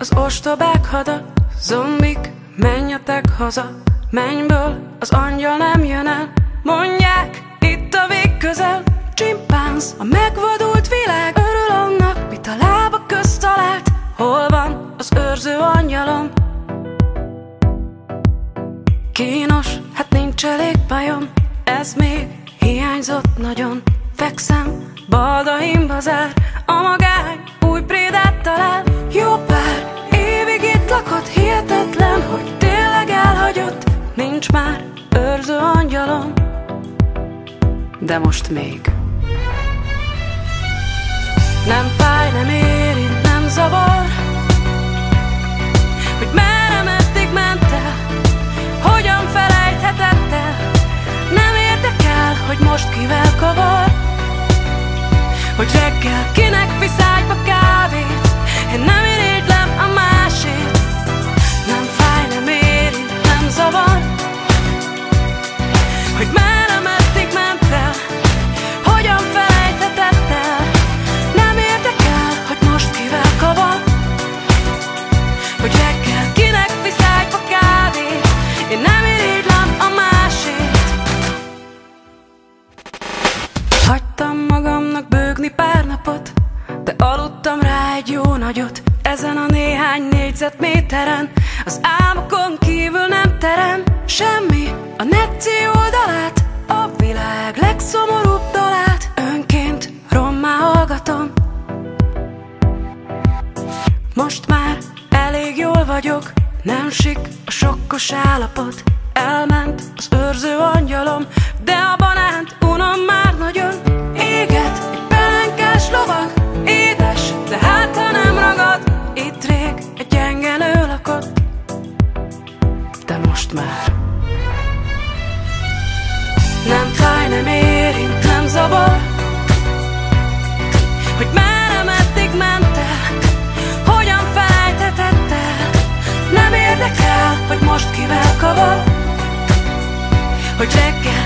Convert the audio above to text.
az ostobák hada, zombik, menjetek haza, mennyből az angyal nem jön el. Mondják, itt a vég közel, csimpánz, a megvadult világ. Örül annak, mit a lába közt talált. Hol van az őrző angyalom? Kínos, hát nincs elég bajom, ez még hiányzott nagyon. Fekszem, baldaimba zár, a magány új prédát talál. Jó pár évig itt lakott, hihetetlen, hogy tényleg elhagyott. Nincs már őrző angyalom, de most még. Nem fáj, nem érint, nem zavar, hogy merre, meddig ment el, hogyan felejthetett el. Nem érdekel, hogy most kivel kavar, hogy reggel kinek visz ágyba kávét. Én nem irigylem a másét. Nem fáj, nem érint, nem zavar, hogy merre, meddig ment el, hogyan felejthetett el. Nem érdekel, hogy most kivel kavar, hogy reggel kinek visz ágyba kávét. Én nem irigylem a másét. Hagytam magamnak bőgni pár napot, de aludtam rá egy jó nagyot. Ezen a néhány négyzetméteren az álmokon kívül nem terem semmi. A netci oldalát, a világ legszomorúbb dalát önként rommá hallgatom. Most már elég jól vagyok, nem sik a sokkos állapot. Elment az őrző angyalom, de a banánt unom már nagyon. Éget egy pelenkás lovag, édes, de hát ha nem ragad. Itt rég egy gyenge nő lakott, de most már. Nem fáj, nem érint, nem zavar, hogy merre, meddig ment el, hogyan felejthetett el. Nem érdekel, hogy most kivel kavar, hogy reggel